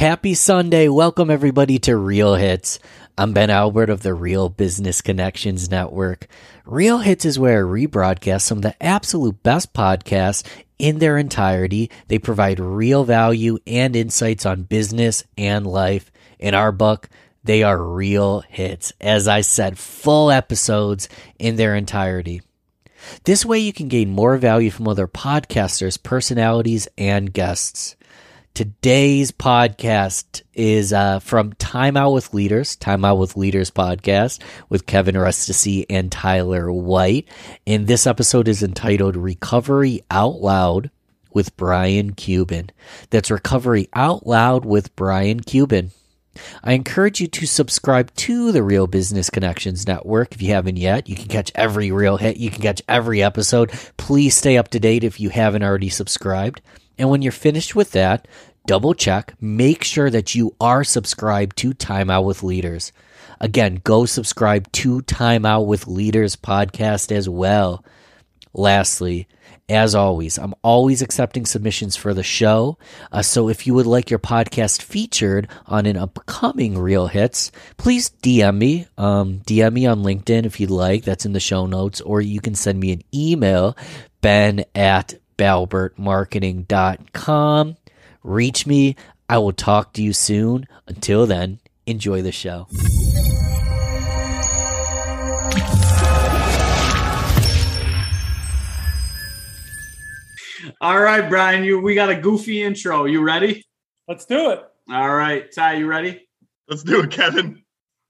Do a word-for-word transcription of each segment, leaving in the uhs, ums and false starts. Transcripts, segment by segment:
Happy Sunday. Welcome everybody to Real Hits. I'm Ben Albert of the Real Business Connections Network. Real Hits is where I rebroadcast some of the absolute best podcasts in their entirety. They provide real value and insights on business and life. In our book, they are real hits. As I said, full episodes in their entirety. This way you can gain more value from other podcasters, personalities, and guests. Today's podcast is uh, from Time Out with Leaders, Time Out with Leaders podcast with Kevin Rustisi and Tyler White. And this episode is entitled Recovery Out Loud with Brian Cuban. That's Recovery Out Loud with Brian Cuban. I encourage you to subscribe to the Real Business Connections Network if you haven't yet. You can catch every real hit. You can catch every episode. Please stay up to date if you haven't already subscribed. And when you're finished with that, double check, make sure that you are subscribed to Time Out with Leaders. Again, go subscribe to Time Out with Leaders podcast as well. Lastly, as always, I'm always accepting submissions for the show. Uh, so if you would like your podcast featured on an upcoming Real Hits, please D M me. Um, D M me on LinkedIn if you'd like. That's in the show notes. Or you can send me an email, ben at balbert marketing dot com. Reach me. I will talk to you soon. Until then, enjoy the show. All right, Brian, you we got a goofy intro. You ready? Let's do it. All right, Ty, you ready? Let's do it, Kevin.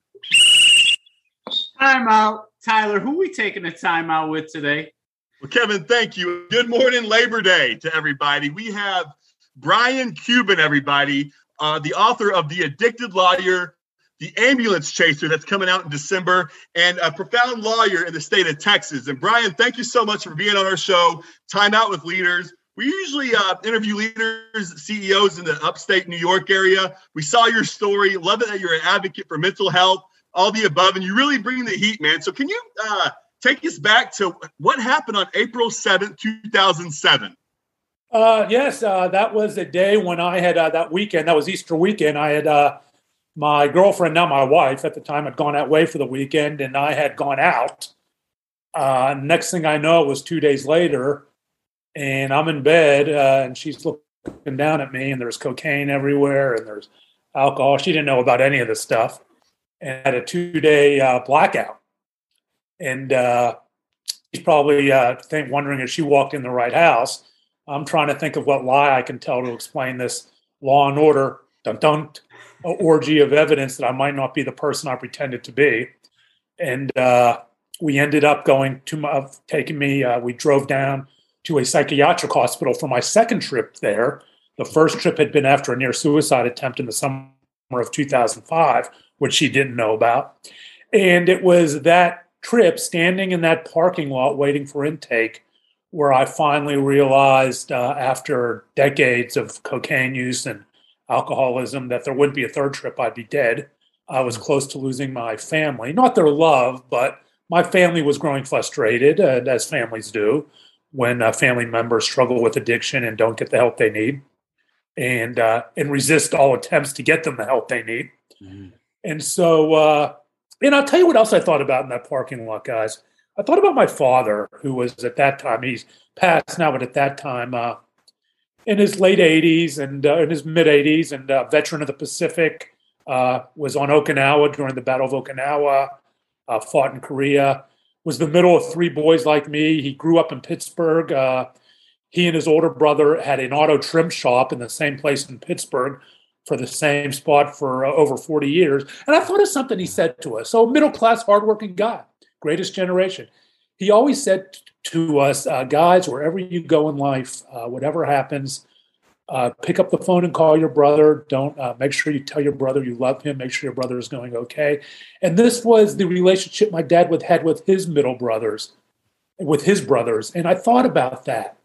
Time out. Tyler, who we taking a time out with today? Well, Kevin, thank you. Good morning, Labor Day to everybody. We have Brian Cuban, everybody, uh, the author of The Addicted Lawyer, The Ambulance Chaser, that's coming out in December, and a profound lawyer in the state of Texas. And Brian, thank you so much for being on our show, Time Out with Leaders. We usually uh, interview leaders, C E Os in the upstate New York area. We saw your story. Love it that you're an advocate for mental health, all the above, and you really bring the heat, man. So can you uh, take us back to what happened on April seventh, two thousand seven? Uh, yes, uh, that was the day when I had uh, that weekend. That was Easter weekend. I had uh, my girlfriend, now my wife at the time, had gone away for the weekend, and I had gone out. Uh, next thing I know, it was two days later, and I'm in bed, uh, and she's looking down at me, and there's cocaine everywhere, and there's alcohol. She didn't know about any of this stuff, and had a two-day uh, blackout. And uh, she's probably uh, think, wondering if she walked in the right house. I'm trying to think of what lie I can tell to explain this Law and Order dun, dun, orgy of evidence that I might not be the person I pretended to be. And uh, we ended up going to my, taking me, uh, we drove down to a psychiatric hospital for my second trip there. The first trip had been after a near suicide attempt in the summer of two thousand five, which she didn't know about. And it was that trip, standing in that parking lot waiting for intake, where I finally realized uh, after decades of cocaine use and alcoholism that there wouldn't be a third trip. I'd be dead. I was close to losing my family, not their love, but my family was growing frustrated, uh, as families do when uh, family members struggle with addiction and don't get the help they need, and uh, and resist all attempts to get them the help they need. Mm-hmm. And so, uh, and I'll tell you what else I thought about in that parking lot, guys. I thought about my father, who was at that time, he's passed now, but at that time, uh, in his late eighties and uh, in his mid eighties, and uh, veteran of the Pacific, uh, was on Okinawa during the Battle of Okinawa, uh, fought in Korea, was the middle of three boys like me. He grew up in Pittsburgh. Uh, he and his older brother had an auto trim shop in the same place in Pittsburgh for the same spot for uh, over forty years. And I thought of something he said to us. So middle-class, hardworking guy. Greatest generation. He always said to us, uh, guys, wherever you go in life, uh, whatever happens, uh, pick up the phone and call your brother. Don't uh, make sure you tell your brother you love him. Make sure your brother is going okay. And this was the relationship my dad would had with his middle brothers, with his brothers. And I thought about that.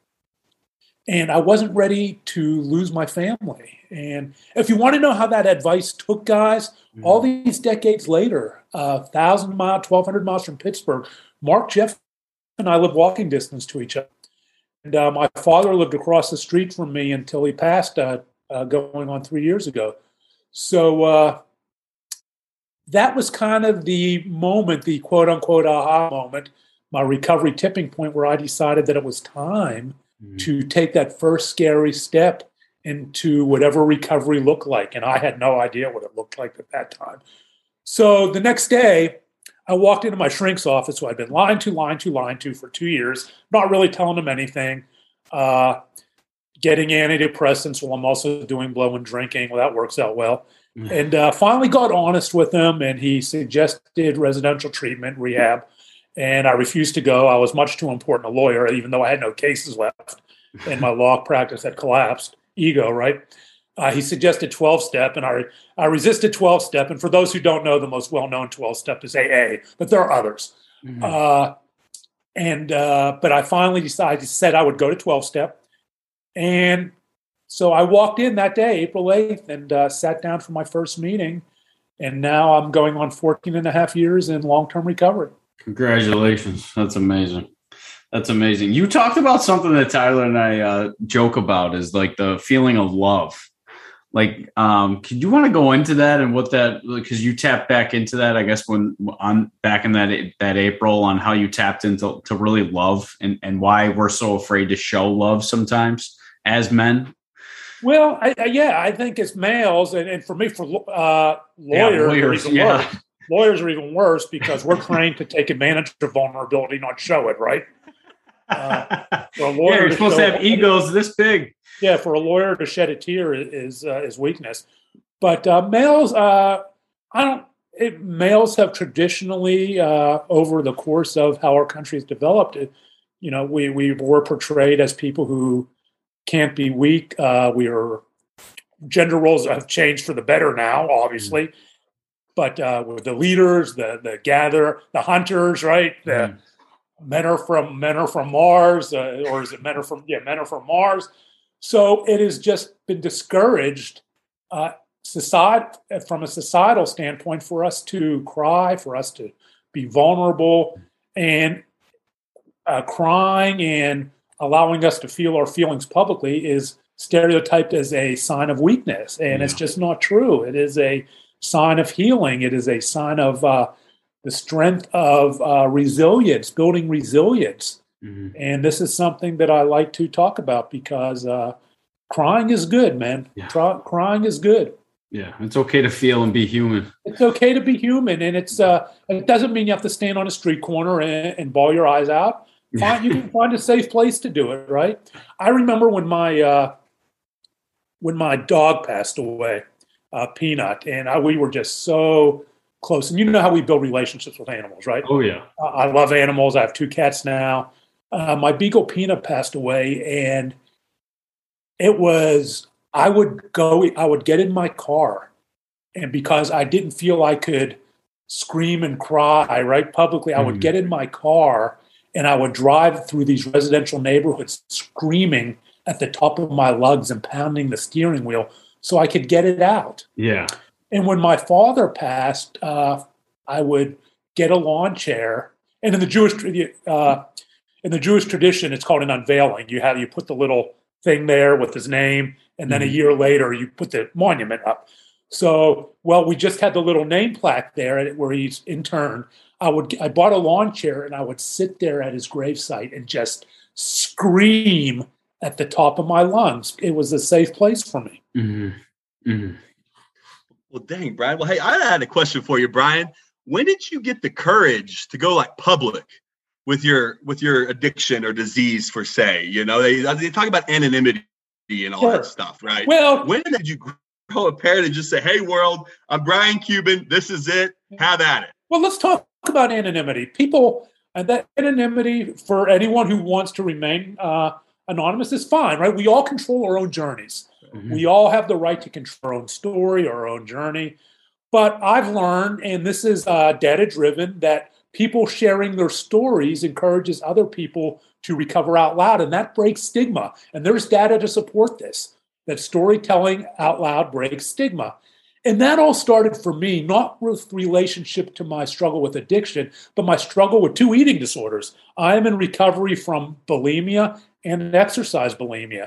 And I wasn't ready to lose my family. And if you want to know how that advice took, guys, mm-hmm. all these decades later, uh, one thousand miles, twelve hundred miles from Pittsburgh, Mark, Jeff, and I live walking distance to each other. And uh, my father lived across the street from me until he passed uh, uh, going on three years ago. So uh, that was kind of the moment, the quote unquote aha moment, my recovery tipping point where I decided that it was time mm-hmm. to take that first scary step into whatever recovery looked like. And I had no idea what it looked like at that time. So the next day, I walked into my shrink's office, who I'd been lying to, lying to, lying to for two years, not really telling him anything, uh, getting antidepressants while I'm also doing blow and drinking. Well, that works out well. Mm-hmm. And uh, finally got honest with him, and he suggested residential treatment, rehab. And I refused to go. I was much too important a lawyer, even though I had no cases left and my law practice had collapsed. Ego, right? Uh, he suggested twelve-step, and I I resisted twelve-step. And for those who don't know, the most well-known twelve-step is A A, but there are others. Mm-hmm. Uh, and uh, but I finally decided, said I would go to twelve-step. And so I walked in that day, April eighth, and uh, sat down for my first meeting. And now I'm going on fourteen and a half years in long-term recovery. Congratulations. That's amazing. That's amazing. You talked about something that Tyler and I uh, joke about is like the feeling of love. Like, um, could you want to go into that and what that, because you tapped back into that, I guess, when on back in that, that April on how you tapped into to really love and, and why we're so afraid to show love sometimes as men? Well, I, I, yeah, I think as males, and, and for me, for uh, lawyers, yeah, lawyers, are even yeah. worse. Lawyers are even worse because we're trained to take advantage of vulnerability, not show it, right? Uh, for a lawyer yeah, you're supposed to have egos this big. Yeah, for a lawyer to shed a tear is uh, is weakness. But uh, males, uh, I don't. It, males have traditionally, uh, over the course of how our country has developed, it, you know, we we were portrayed as people who can't be weak. Uh, we are gender roles have changed for the better now, obviously. Mm. But uh, with the leaders, the the gather, the hunters, right? The mm. men are from men are from Mars, uh, or is it men are from yeah men are from Mars? So it has just been discouraged, uh, society from a societal standpoint, for us to cry, for us to be vulnerable, and uh, crying and allowing us to feel our feelings publicly is stereotyped as a sign of weakness, and yeah. it's just not true. It is a sign of healing. It is a sign of uh, the strength of uh, resilience, building resilience. Mm-hmm. And this is something that I like to talk about because uh, crying is good, man. Yeah. Try, crying is good. Yeah, it's okay to feel and be human. It's okay to be human, and it's uh, it doesn't mean you have to stand on a street corner and, and bawl your eyes out. Find, you can find a safe place to do it, right? I remember when my uh, when my dog passed away. Uh, Peanut, and I, we were just so close. And you know how we build relationships with animals, right? Oh, yeah. Uh, I love animals. I have two cats now. Uh, my beagle Peanut passed away, and it was, I would go, I would get in my car, and because I didn't feel I could scream and cry, right, publicly, I would mm. get in my car, and I would drive through these residential neighborhoods screaming at the top of my lungs and pounding the steering wheel so I could get it out. Yeah. And when my father passed, uh, I would get a lawn chair. And in the Jewish uh, in the Jewish tradition, it's called an unveiling. You have you put the little thing there with his name, and then mm-hmm. a year later, you put the monument up. So, well, we just had the little name plaque there where he's interned. I would I bought a lawn chair, and I would sit there at his gravesite and just scream at the top of my lungs. It was a safe place for me. Mm-hmm. Mm-hmm. Well, dang, Brian. Well, hey, I had a question for you, Brian. When did you get the courage to go like public with your with your addiction or disease, per se? You know, they they talk about anonymity and all sure. that stuff, right? Well, when did you grow a pair and just say, "Hey, world, I'm Brian Cuban. This is it. Have at it." Well, let's talk about anonymity. People, and that anonymity for anyone who wants to remain uh, anonymous is fine, right? We all control our own journeys. Mm-hmm. We all have the right to control our own story, our own journey. But I've learned, and this is uh, data-driven, that people sharing their stories encourages other people to recover out loud, and that breaks stigma. And there's data to support this, that storytelling out loud breaks stigma. And that all started for me, not with relationship to my struggle with addiction, but my struggle with two eating disorders. I am in recovery from bulimia and exercise bulimia.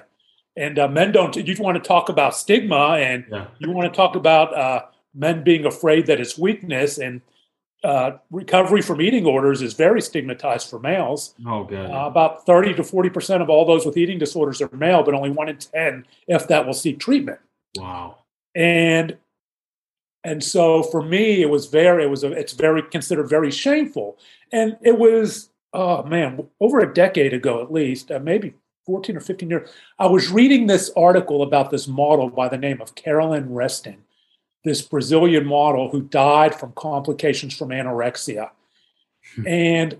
And uh, men don't, you want to talk about stigma, and Yeah. you want to talk about uh, men being afraid that it's weakness, and uh, recovery from eating orders is very stigmatized for males. Oh, good. Uh, about thirty to forty percent of all those with eating disorders are male, but only one in ten, if that, will seek treatment. Wow. And and so for me, it was very, it was, a, it's very considered very shameful. And it was, oh man, over a decade ago at least, uh, maybe fourteen or fifteen years, I was reading this article about this model by the name of Carolyn Reston, this Brazilian model who died from complications from anorexia. And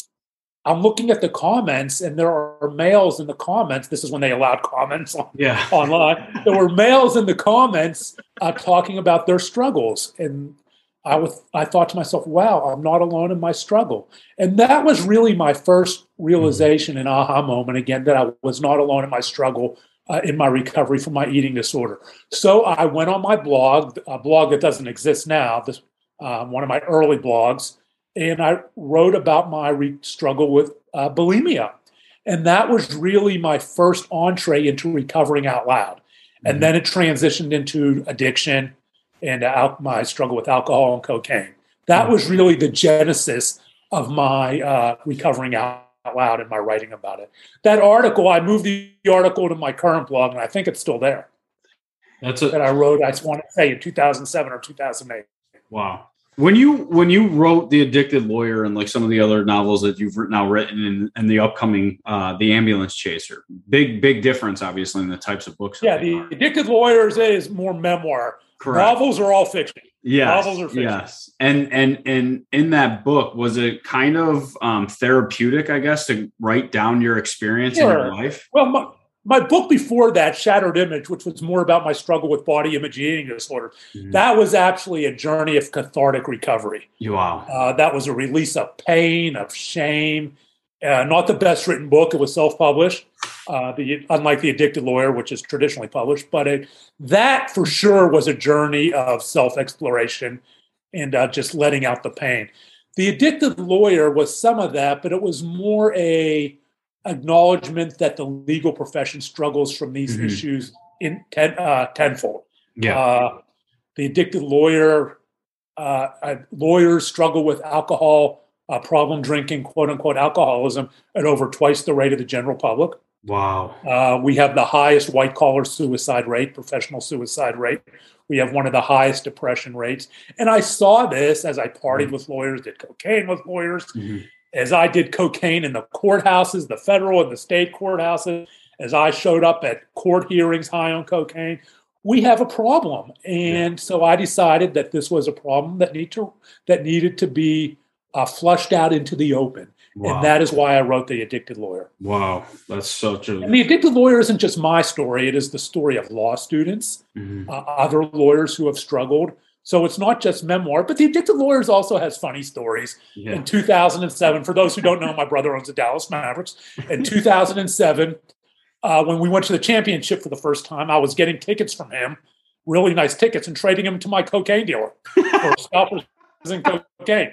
I'm looking at the comments, and there are males in the comments. This is when they allowed comments on, Yeah. online. There were males in the comments uh, talking about their struggles. And I was, I thought to myself, wow, I'm not alone in my struggle. And that was really my first realization and aha moment again, that I was not alone in my struggle uh, in my recovery from my eating disorder. So I went on my blog, a blog that doesn't exist now, this uh, one of my early blogs, and I wrote about my re- struggle with uh, bulimia. And that was really my first entree into recovering out loud. And Mhm. then it transitioned into addiction and uh, my struggle with alcohol and cocaine. That Mhm. was really the genesis of my uh, recovering out loud and my writing about it. That article, I moved the article to my current blog, and I think it's still there, That's that a I wrote, I want to say, in two thousand seven or two thousand eight. wow. When you when you wrote The Addicted Lawyer and like some of the other novels that you've now written in, in the upcoming uh, The Ambulance Chaser, big big difference obviously in the types of books. Yeah, that they The are. Addicted Lawyers is more memoir. Correct. Novels are all fiction. Yes, Novels are fiction. yes, and and and in that book, was it kind of um, therapeutic, I guess, to write down your experience in your Sure. life? Well, my, my book before that, Shattered Image, which was more about my struggle with body image eating disorder, Mhm. that was actually a journey of cathartic recovery. Wow. Uh, that was a release of pain, of shame. Uh, not the best written book. It was self-published, uh, the, unlike The Addicted Lawyer, which is traditionally published. But it, that for sure was a journey of self-exploration and uh, just letting out the pain. The Addicted Lawyer was some of that, but it was more a acknowledgement that the legal profession struggles from these Mhm. issues in ten, uh, tenfold. Yeah. Uh, the Addicted Lawyer, uh, uh, lawyers struggle with alcohol, uh, problem drinking, quote unquote, alcoholism at over twice the rate of the general public. Wow. Uh, we have the highest white collar suicide rate, professional suicide rate. We have one of the highest depression rates. And I saw this as I partied Mhm. with lawyers, did cocaine with lawyers, Mhm. as I did cocaine in the courthouses, the federal and the state courthouses, as I showed up at court hearings high on cocaine. We have a problem. And so I decided that this was a problem that need to that needed to be uh, flushed out into the open. Wow. And that is why I wrote The Addicted Lawyer. Wow. That's such a. And The Addicted Lawyer isn't just my story. It is the story of law students, Mhm. uh, other lawyers who have struggled. So it's not just memoir, but The Addicted Lawyers also has funny stories. Yeah. In two thousand seven, for those who don't know, my brother owns the Dallas Mavericks. In two thousand seven, uh, when we went to the championship for the first time, I was getting tickets from him, really nice tickets, and trading them to my cocaine dealer for scalpers and cocaine.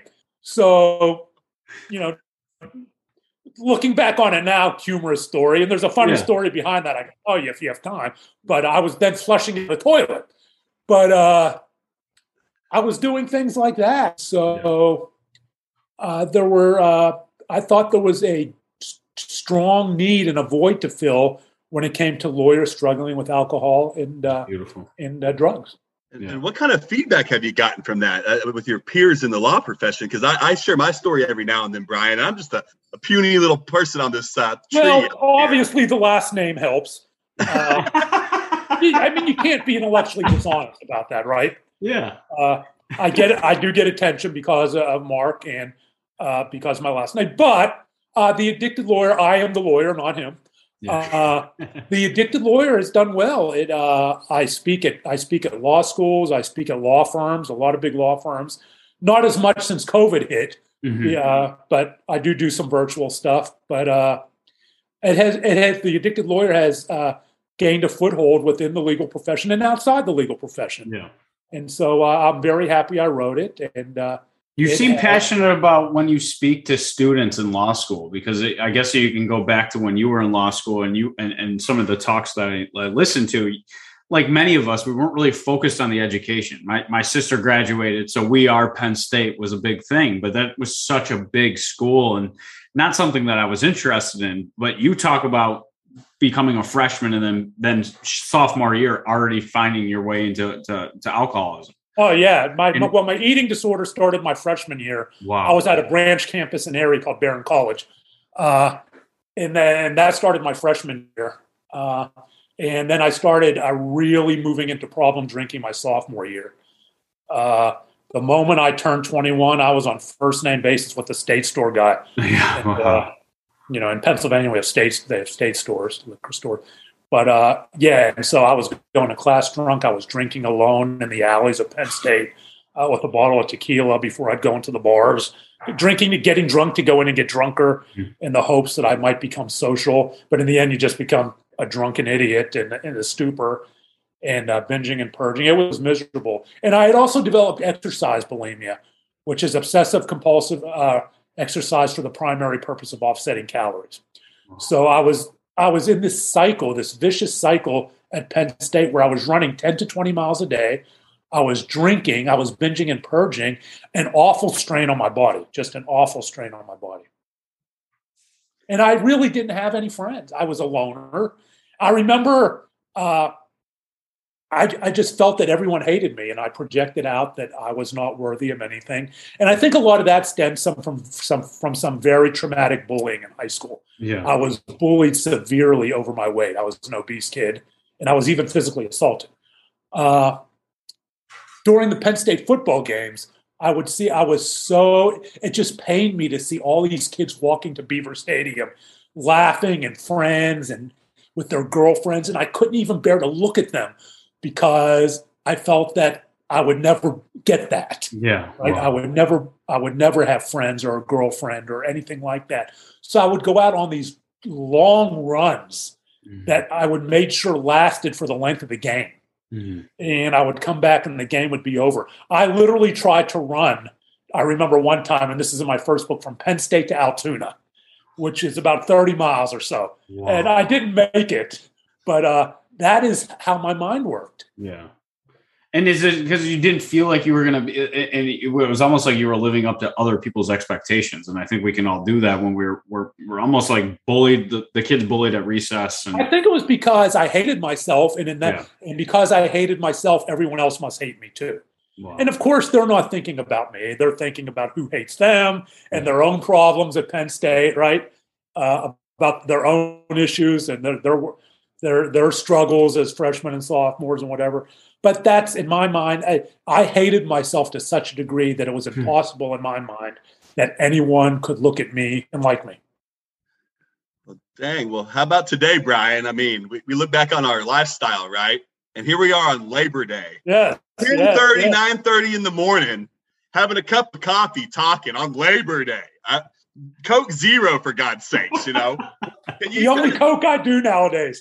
So, you know, looking back on it now, humorous story. And there's a funny Yeah. story behind that I can tell you if you have time. But I was then flushing in the toilet. But uh, I was doing things like that. So uh, there were, uh, I thought there was a s- strong need and a void to fill when it came to lawyers struggling with alcohol and uh, Beautiful. and uh, drugs. And, Yeah. and what kind of feedback have you gotten from that uh, with your peers in the law profession? Because I, I share my story every now and then, Brian. I'm just a, a puny little person on this uh, tree. Well, obviously the last name helps. Uh, I mean, you can't be intellectually dishonest about that, right? Yeah. Uh, I get it. I do get attention because of Mark and uh, because of my last name. But uh, The Addicted Lawyer, I am the lawyer, not him. Yeah. Uh, The Addicted Lawyer has done well. It. Uh, I speak at I speak at law schools. I speak at law firms, a lot of big law firms. Not as much since COVID hit, Mhm. yeah, but I do do some virtual stuff. But uh, it has it has The Addicted Lawyer has uh, gained a foothold within the legal profession and outside the legal profession. Yeah. And so uh, I'm very happy I wrote it, and uh, You It seem had- passionate about when you speak to students in law school, because it, I guess you can go back to when you were in law school and you and, and some of the talks that I, I listened to. Like many of us, we weren't really focused on the education. My my sister graduated, so we are Penn State was a big thing, but that was such a big school and not something that I was interested in. But you talk about becoming a freshman and then then sophomore year already finding your way into to, to alcoholism. Oh yeah, my, And- my well, my eating disorder started my freshman year. Wow. I was at a branch campus in Erie called Barron College, uh, and then that started my freshman year. Uh, and then I started uh, really moving into problem drinking my sophomore year. Uh, the moment I turned twenty-one, I was on first name basis with the state store guy. Yeah. And, uh, you know, in Pennsylvania, we have states, they have state stores, liquor store. But uh, yeah, and so I was going to class drunk. I was drinking alone in the alleys of Penn State uh, with a bottle of tequila before I'd go into the bars, drinking and getting drunk to go in and get drunker Mhm. in the hopes that I might become social. But in the end, you just become a drunken idiot and in a stupor and uh, binging and purging. It was miserable. And I had also developed exercise bulimia, which is obsessive compulsive uh, exercise for the primary purpose of offsetting calories. So I was I was in this cycle, this vicious cycle at Penn State where I was running ten to twenty miles a day. I was drinking, I was binging and purging, an awful strain on my body, just an awful strain on my body. And I really didn't have any friends. I was a loner. I remember uh, I, I just felt that everyone hated me, and I projected out that I was not worthy of anything. And I think a lot of that stems some from some from some very traumatic bullying in high school. Yeah. I was bullied severely over my weight. I was an obese kid, and I was even physically assaulted. Uh, during the Penn State football games, I would see, I was so, it just pained me to see all these kids walking to Beaver Stadium, laughing and friends and with their girlfriends, and I couldn't even bear to look at them because I felt that I would never get that. Yeah. Right? Wow. I would never, I would never have friends or a girlfriend or anything like that. So I would go out on these long runs Mhm. that I would make sure lasted for the length of the game. Mhm. And I would come back and the game would be over. I literally tried to run. I remember one time, and this is in my first book, from Penn State to Altoona, which is about thirty miles or so. Wow. And I didn't make it, but uh, that is how my mind worked. Yeah. And is it because you didn't feel like you were going to be, and it was almost like you were living up to other people's expectations. And I think we can all do that when we're, we're, we're almost like bullied, the, the kids bullied at recess. And I think it was because I hated myself, and in that, Yeah. and because I hated myself, everyone else must hate me too. wow. And of course, they're not thinking about me. They're thinking about who hates them and their own problems at Penn State, right? Uh, about their own issues and their their their their struggles as freshmen and sophomores and whatever. But that's, in my mind, I, I hated myself to such a degree that it was impossible in my mind that anyone could look at me and like me. Well, dang. Well, how about today, Brian? I mean, we, we look back on our lifestyle, right? And here we are on Labor Day. Yeah. ten thirty, nine thirty in the morning, having a cup of coffee, talking on Labor Day. I, Coke Zero, for God's sakes, you know. Can The you only Coke I do nowadays.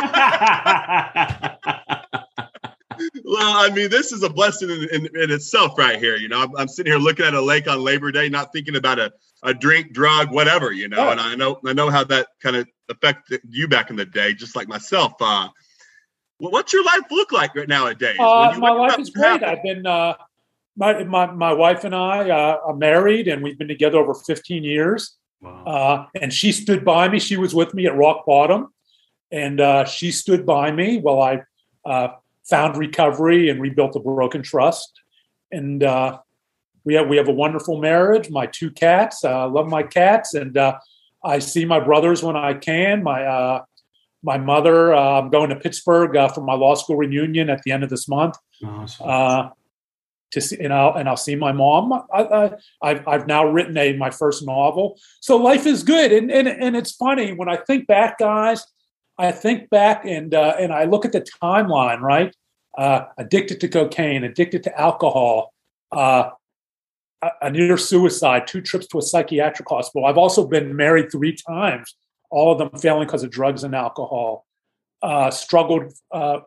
Well, I mean, this is a blessing in, in, in itself right here. You know, I'm, I'm sitting here looking at a lake on Labor Day, not thinking about a, a drink, drug, whatever, you know, Oh. and I know I know how that kind of affected you back in the day, just like myself. Uh, well, what's your life look like right nowadays? Uh, When you my wake life up, is great. happen- I've been uh, my, my my wife and I uh, are married, and we've been together over fifteen years. Wow. Uh, and she stood by me. She was with me at rock bottom, and uh, she stood by me while I uh, found recovery and rebuilt a broken trust. And uh, we have we have a wonderful marriage. My two cats. I uh, love my cats, and uh, I see my brothers when I can. My uh, my mother. Uh, I'm going to Pittsburgh uh, for my law school reunion at the end of this month. Awesome. Uh, to see, and I'll and I'll see my mom. I, I, I've I've now written a my first novel, so life is good. And and and it's funny when I think back, guys. I think back and uh, and I look at the timeline. Right, uh, addicted to cocaine, addicted to alcohol, uh, a, a near suicide, two trips to a psychiatric hospital. I've also been married three times, all of them failing because of drugs and alcohol. Uh, struggled. Uh,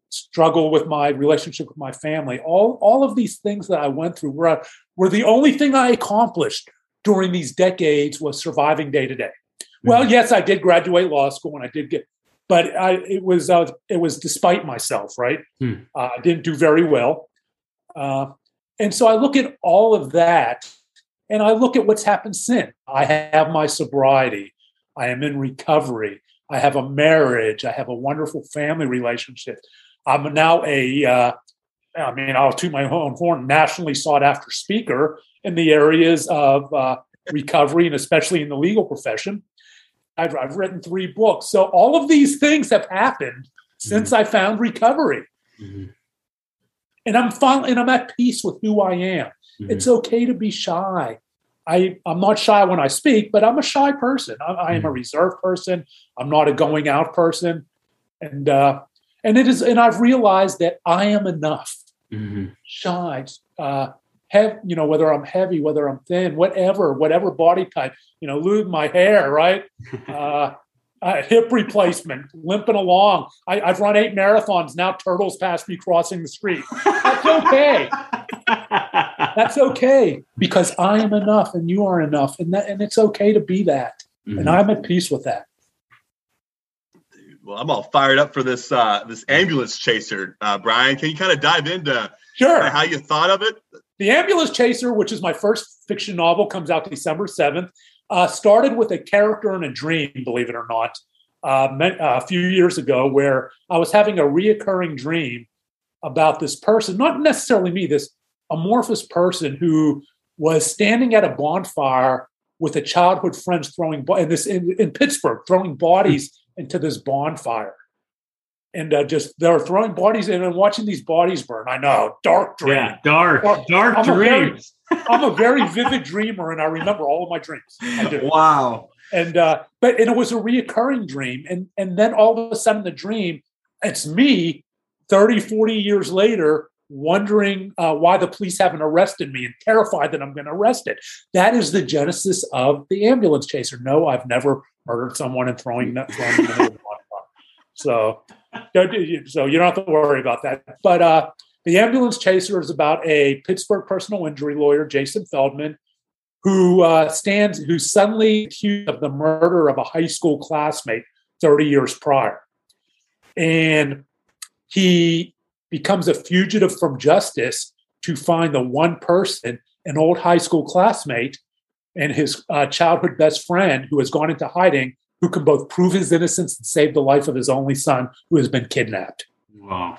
struggle with my relationship with my family. All, all of these things that I went through were, were the only thing I accomplished during these decades was surviving day to day. Well, yes, I did graduate law school, and I did get, but I, it was uh, it was despite myself, right? Hmm. Uh, I didn't do very well, uh, and so I look at all of that, and I look at what's happened since. I have my sobriety. I am in recovery. I have a marriage. I have a wonderful family relationship. I'm now a, uh, I mean, I'll toot my own horn, nationally sought after speaker in the areas of uh, recovery, and especially in the legal profession. I've, I've written three books. So all of these things have happened since mm-hmm. I found recovery. Mm-hmm. And I'm fine, and I'm at peace with who I am. Mm-hmm. It's okay to be shy. I, I'm not shy when I speak, but I'm a shy person. I, I am a reserved person. I'm not a going out person. And uh, and it is, and I've realized that I am enough. Mm-hmm. Shy, uh, have, you know, whether I'm heavy, whether I'm thin, whatever, whatever body type, you know, lose my hair, right? uh, uh, hip replacement, limping along. I, I've run eight marathons. Now turtles pass me crossing the street. That's okay. That's okay, because I am enough and you are enough, and that, and it's okay to be that. Mm-hmm. And I'm at peace with that. Well, I'm all fired up for this uh, this ambulance chaser, uh, Brian. Can you kind of dive into sure how you thought of it? The Ambulance Chaser, which is my first fiction novel, comes out December seventh. Uh, started with a character in a dream, believe it or not, uh, a few years ago, where I was having a reoccurring dream about this person, not necessarily me, this amorphous person who was standing at a bonfire with a childhood friend throwing, and this in, in Pittsburgh, throwing bodies into this bonfire. And uh, just they were throwing bodies in and watching these bodies burn. I know, dark dream. Yeah, dark, dark, dark I'm dreams. A very, I'm a very vivid dreamer, and I remember all of my dreams. I do. Wow. And uh, but and it was a reoccurring dream, and and then all of a sudden, the dream, it's me, thirty, forty years later, wondering uh, why the police haven't arrested me and terrified that I'm going to arrest it. That is the genesis of the Ambulance Chaser. No, I've never murdered someone and throwing them throwing them into the bonfire. So. So you don't have to worry about that. But uh, the Ambulance Chaser is about a Pittsburgh personal injury lawyer, Jason Feldman, who uh, stands, who's suddenly accused of the murder of a high school classmate thirty years prior. And he becomes a fugitive from justice to find the one person, an old high school classmate, and his uh, childhood best friend who has gone into hiding, who can both prove his innocence and save the life of his only son who has been kidnapped. Wow.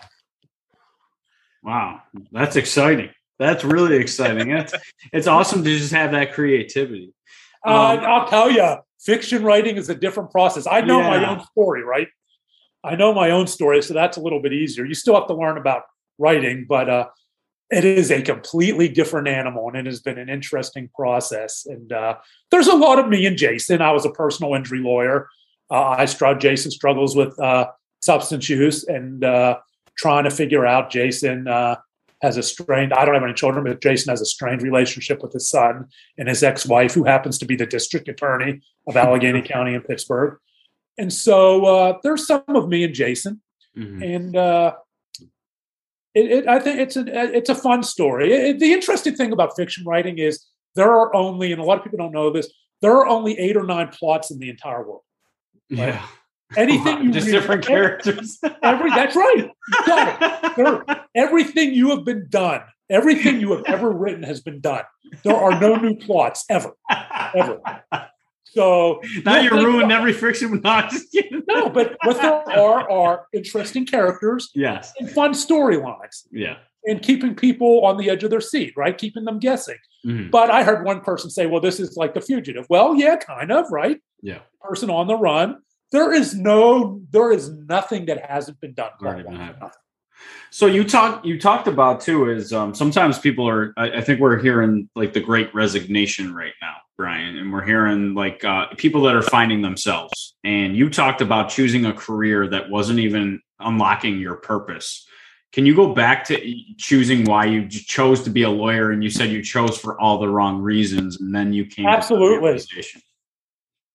Wow. That's exciting. That's really exciting. It's, it's awesome to just have that creativity. Um, uh, I'll tell you, fiction writing is a different process. I know yeah. my own story, right? I know my own story, so that's a little bit easier. You still have to learn about writing, but uh, it is a completely different animal, and it has been an interesting process. And uh, there's a lot of me and Jason. I was a personal injury lawyer. Uh, I struggled. Jason struggles with uh, substance use, and uh, trying to figure out. Jason uh, has a strained. I don't have any children, but Jason has a strained relationship with his son and his ex-wife, who happens to be the district attorney of Allegheny County in Pittsburgh. And so uh, there's some of me and Jason, mm-hmm. and. Uh, It, it, I think it's a it's a fun story. It, the interesting thing about fiction writing is there are only, and a lot of people don't know this, there are only eight or nine plots in the entire world. Right? Yeah, anything wow, you just read, different characters. Every that's right. You got it. There, everything you have been done, everything you have ever written has been done. There are no new plots ever, ever. So now you ruined every fiction. Not just kidding. No, but what there are are interesting characters, yes, and fun storylines, yeah, and keeping people on the edge of their seat, right? Keeping them guessing. Mm-hmm. But I heard one person say, "Well, this is like The Fugitive." Well, yeah, kind of, right? Yeah, person on the run. There is no, there is nothing that hasn't been done. Right, so you talked, you talked about too is um, sometimes people are. I, I think we're hearing like the Great Resignation right now, Brian, and we're hearing like uh, people that are finding themselves. And you talked about choosing a career that wasn't even unlocking your purpose. Can you go back to choosing why you chose to be a lawyer? And you said you chose for all the wrong reasons, and then you came absolutely. To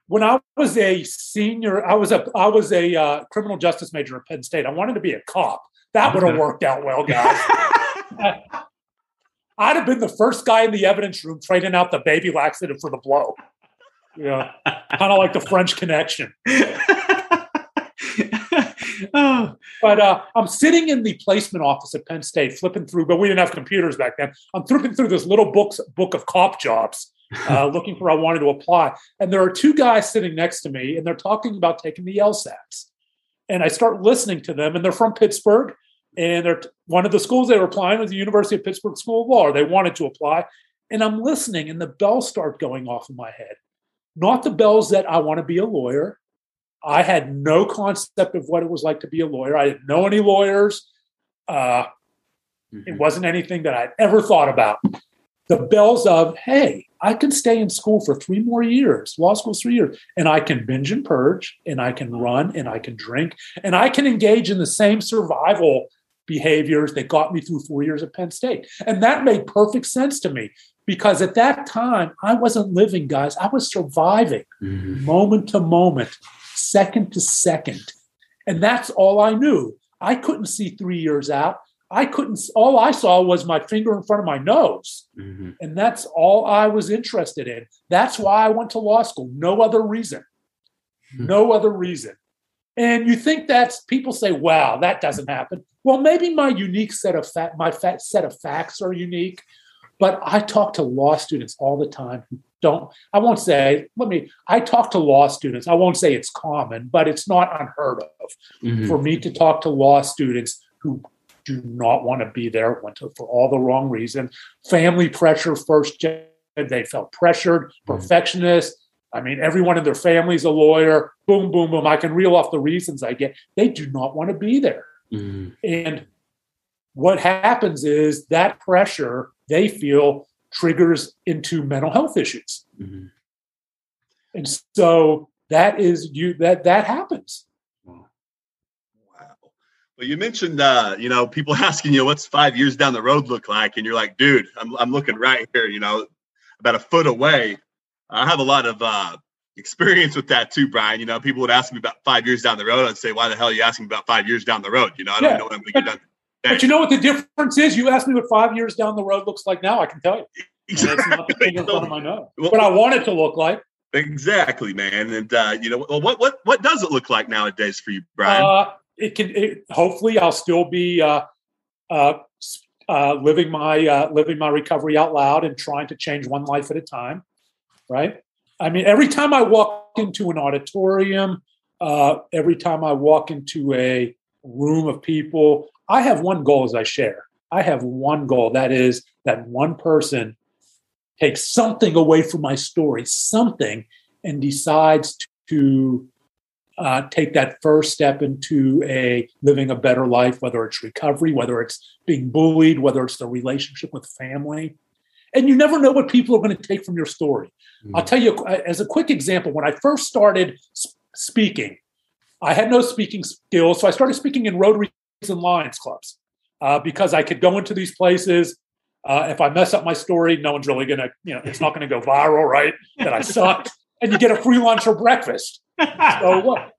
when I was a senior, I was a I was a uh, criminal justice major at Penn State. I wanted to be a cop. That would have worked out well, guys. I'd have been the first guy in the evidence room trading out the baby laxative for the blow. Yeah, kind of like the French Connection. oh. But uh, I'm sitting in the placement office at Penn State, flipping through, but we didn't have computers back then. I'm flipping through this little books, book of cop jobs, uh, looking for I wanted to apply. And there are two guys sitting next to me, and they're talking about taking the LSATs. And I start listening to them, and they're from Pittsburgh. And they're one of the schools they were applying was the University of Pittsburgh School of Law, or they wanted to apply. And I'm listening, and the bells start going off in my head. Not the bells that I want to be a lawyer. I had no concept of what it was like to be a lawyer. I didn't know any lawyers. Uh, mm-hmm. It wasn't anything that I'd ever thought about. The bells of, hey, I can stay in school for three more years, law school three years, and I can binge and purge, and I can run, and I can drink, and I can engage in the same survival behaviors that got me through four years at Penn State. And that made perfect sense to me because at that time, I wasn't living, guys. I was surviving mm-hmm. moment to moment, second to second. And that's all I knew. I couldn't see three years out. I couldn't, all I saw was my finger in front of my nose. Mm-hmm. And that's all I was interested in. That's why I went to law school. No other reason. Mm-hmm. No other reason. And you think that's, people say, wow, that doesn't happen. Well, maybe my unique set of fa- my fa- set of facts are unique, but I talk to law students all the time who don't, I won't say, let me, I talk to law students. I won't say it's common, but it's not unheard of mm-hmm. for me to talk to law students who do not want to be there, went to, for all the wrong reason. Family pressure first, they felt pressured, perfectionist. I mean, everyone in their family's a lawyer. Boom, boom, boom. I can reel off the reasons I get. They do not want to be there. Mm-hmm. And what happens is that pressure they feel triggers into mental health issues. Mm-hmm. And so that is you that that happens. Wow. Well, you mentioned uh, you know, people asking you what's five years down the road look like, and you're like, dude, I'm I'm looking right here, you know, about a foot away. I have a lot of uh, experience with that too, Brian. You know, people would ask me about five years down the road. I'd say, why the hell are you asking me about five years down the road? You know, I don't yeah, know what I'm going to get done. Today. But you know what the difference is? You asked me what five years down the road looks like now. I can tell you. Exactly. And it's not the thing in front of my nose. Well, what I want it to look like. Exactly, man. And, uh, you know, well, what what what does it look like nowadays for you, Brian? Uh, it can. It, hopefully, I'll still be uh, uh, uh, living my uh, living my recovery out loud and trying to change one life at a time. Right. I mean, every time I walk into an auditorium, uh, every time I walk into a room of people, I have one goal as I share. I have one goal. That is that one person takes something away from my story, something, and decides to uh, take that first step into a living a better life, whether it's recovery, whether it's being bullied, whether it's the relationship with family. And you never know what people are going to take from your story. Mm. I'll tell you, as a quick example, when I first started sp- speaking, I had no speaking skills. So I started speaking in Rotaries and Lions clubs uh, because I could go into these places. Uh, if I mess up my story, no one's really going to, you know, it's not going to go viral, right? That I sucked. And you get a free lunch or breakfast. So what?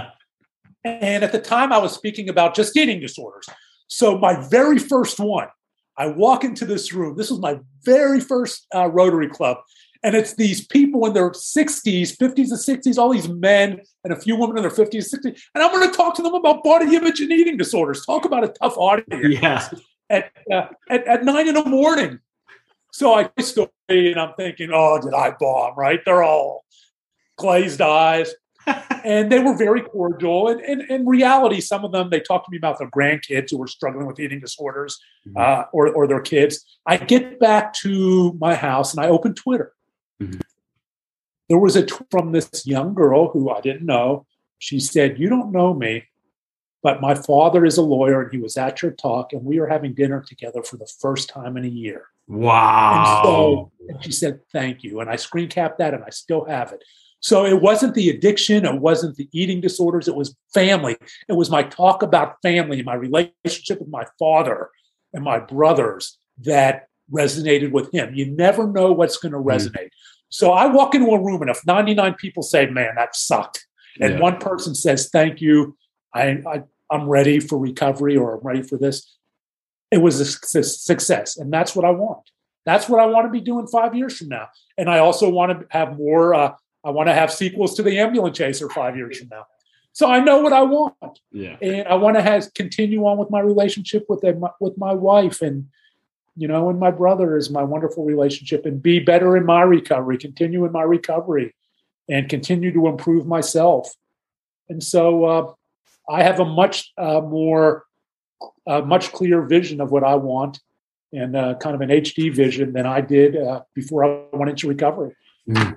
And at the time I was speaking about just eating disorders. So my very first one, I walk into this room. This was my very first uh, Rotary Club. And it's these people in their sixties, fifties and sixties, all these men and a few women in their fifties, sixties. And I'm going to talk to them about body image and eating disorders. Talk about a tough audience yeah. at, uh, at at nine in the morning. So I story and I'm thinking, oh, did I bomb, right? They're all glazed eyes. And they were very cordial. And, and in reality, some of them, they talked to me about their grandkids who were struggling with eating disorders mm-hmm. uh, or, or their kids. I get back to my house and I open Twitter. Mm-hmm. There was a tweet from this young girl who I didn't know. She said, you don't know me, but my father is a lawyer and he was at your talk and we are having dinner together for the first time in a year. Wow. And so and she said, thank you. And I screen capped that and I still have it. So it wasn't the addiction. It wasn't the eating disorders. It was family. It was my talk about family, my relationship with my father and my brothers that resonated with him. You never know what's going to resonate. Mm. So I walk into a room, and if ninety-nine people say, man, that sucked, and Yeah. one person says, thank you, I, I, I'm ready for recovery, or I'm ready for this, it was a su- success. And that's what I want. That's what I want to be doing five years from now. And I also want to have more, uh, I want to have sequels to the Ambulance Chaser five years from now. So I know what I want. Yeah. And I want to have continue on with my relationship with them, with my wife, and you know, and my brother is my wonderful relationship, and be better in my recovery, continue in my recovery, and continue to improve myself. And so uh, I have a much uh, more, uh, much clearer vision of what I want, and uh, kind of an H D vision than I did uh, before I went into recovery. Mm.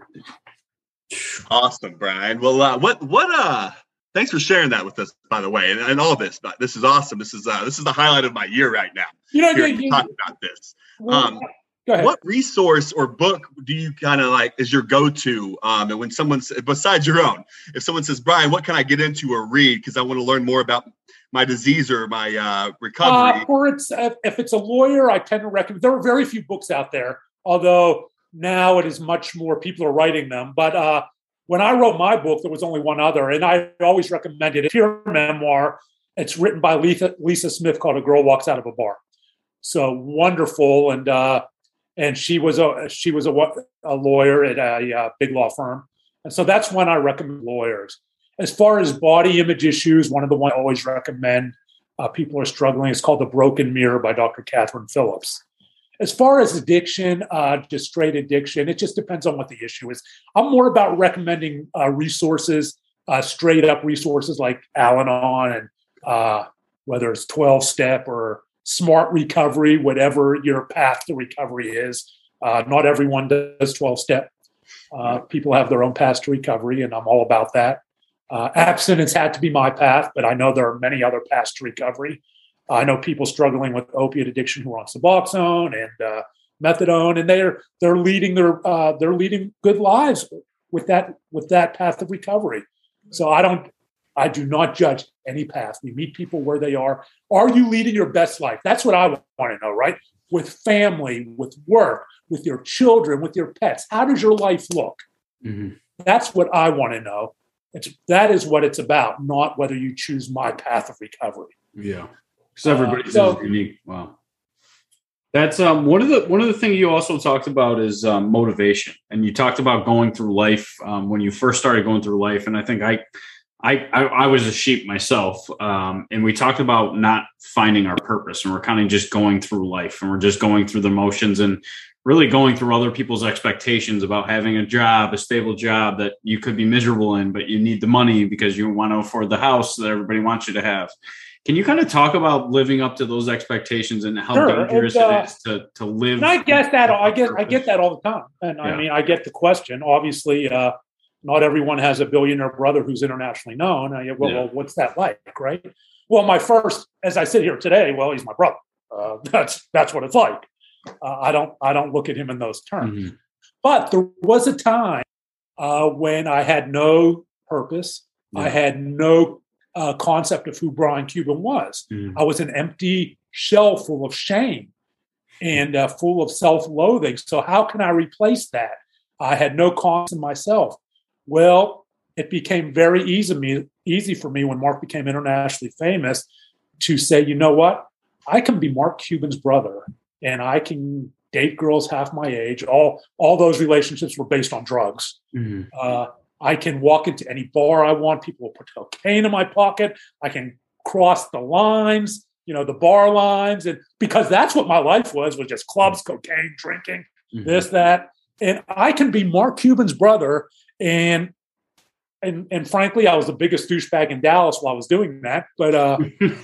Awesome, Brian. Well, uh, what what uh thanks for sharing that with us, by the way, and, and all this. But this is awesome. This is uh, this is the highlight of my year right now. You know, Here you, to you, talk about this. well, Um, go ahead. what resource or book do you kind of like is your go-to? Um, and when someone, besides your own, if someone says, Brian, what can I get into or read because I want to learn more about my disease or my uh, recovery? Uh, or it's if if it's a lawyer, I tend to recommend. There are very few books out there, although now it is much more. People are writing them. But uh, when I wrote my book, there was only one other, and I always recommended it. Pure memoir. It's written by Lisa, Lisa Smith, called "A Girl Walks Out of a Bar." So wonderful, and uh, and she was a she was a, a lawyer at a, a big law firm, and so that's one I recommend lawyers. As far as body image issues, one of the ones I always recommend uh, people are struggling is called "The Broken Mirror" by Doctor Catherine Phillips. As far as addiction, uh, just straight addiction, it just depends on what the issue is. I'm more about recommending uh, resources, uh, straight up resources like Al-Anon, and uh, whether it's twelve-step or Smart Recovery, whatever your path to recovery is. Uh, not everyone does twelve-step. Uh, people have their own paths to recovery, and I'm all about that. Uh, abstinence had to be my path, but I know there are many other paths to recovery. I know people struggling with opiate addiction who are on Suboxone and uh, methadone, and they're they're leading their uh, they're leading good lives with that with that path of recovery. So I don't I do not judge any path. We meet people where they are. Are you leading your best life? That's what I want to know, right? With family, with work, with your children, with your pets. How does your life look? Mm-hmm. That's what I want to know. It's, that is what it's about, not whether you choose my path of recovery. Yeah, because everybody's Uh, so- unique. Wow, that's um one of the one of the things you also talked about is um, motivation, and you talked about going through life um, when you first started going through life, and I think I. I, I, I was a sheep myself, um, and we talked about not finding our purpose, and we're kind of just going through life, and we're just going through the motions, and really going through other people's expectations about having a job, a stable job that you could be miserable in, but you need the money because you want to afford the house that everybody wants you to have. Can you kind of talk about living up to those expectations and how Sure, dangerous and, uh, it is to to live? And I get that. I get I get that all the time. And Yeah. I mean, I get the question. Obviously, uh, not everyone has a billionaire brother who's internationally known. I get, well, Yeah. well, what's that like, right? Well, my first, as I sit here today, well, he's my brother. Uh, that's that's what it's like. Uh, I don't I don't look at him in those terms. Mhm. But there was a time uh, when I had no purpose. I Yeah. had no uh, concept of who Brian Cuban was. Mhm. I was an empty shell full of shame and uh, full of self-loathing. So how can I replace that? I had no confidence in myself. Well, it became very easy me easy for me when Mark became internationally famous to say, you know what? I can be Mark Cuban's brother, and I can date girls half my age. All all those relationships were based on drugs. Mhm. Uh, I can walk into any bar I want. People will put cocaine in my pocket. I can cross the lines, you know, the bar lines, and because that's what my life was, was just clubs, cocaine, drinking, Mhm. this, that. And I can be Mark Cuban's brother. And and and frankly, I was the biggest douchebag in Dallas while I was doing that. But uh,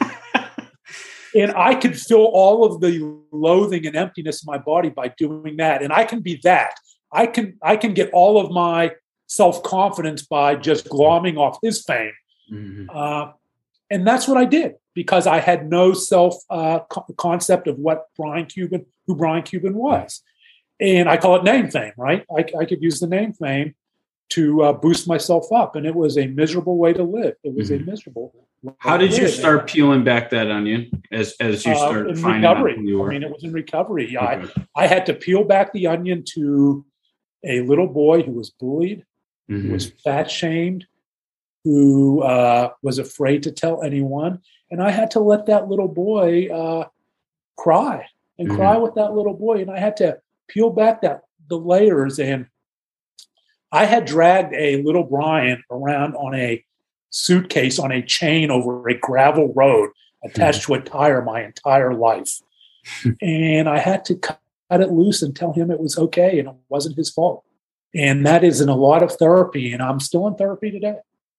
and I could fill all of the loathing and emptiness in my body by doing that. And I can be that. I can I can get all of my self-confidence by just glomming off his fame. Mhm. Uh, and that's what I did because I had no self uh, co- concept of what Brian Cuban, who Brian Cuban was. And I call it name fame, right? I, I could use the name fame to uh, boost myself up. And it was a miserable way to live. It was Mhm. a miserable way How to did you live. start peeling back that onion as as you Uh, start in finding out recovery. who you were? I mean, it was in recovery. I, Okay. I had to peel back the onion to a little boy who was bullied, Mm-hmm. who was fat shamed, who uh, was afraid to tell anyone. And I had to let that little boy uh, cry and Mhm. cry with that little boy. And I had to peel back that the layers. And I had dragged a little Brian around on a suitcase on a chain over a gravel road attached to a tire my entire life. And I had to cut it loose and tell him it was okay and it wasn't his fault. And that is in a lot of therapy, and I'm still in therapy today.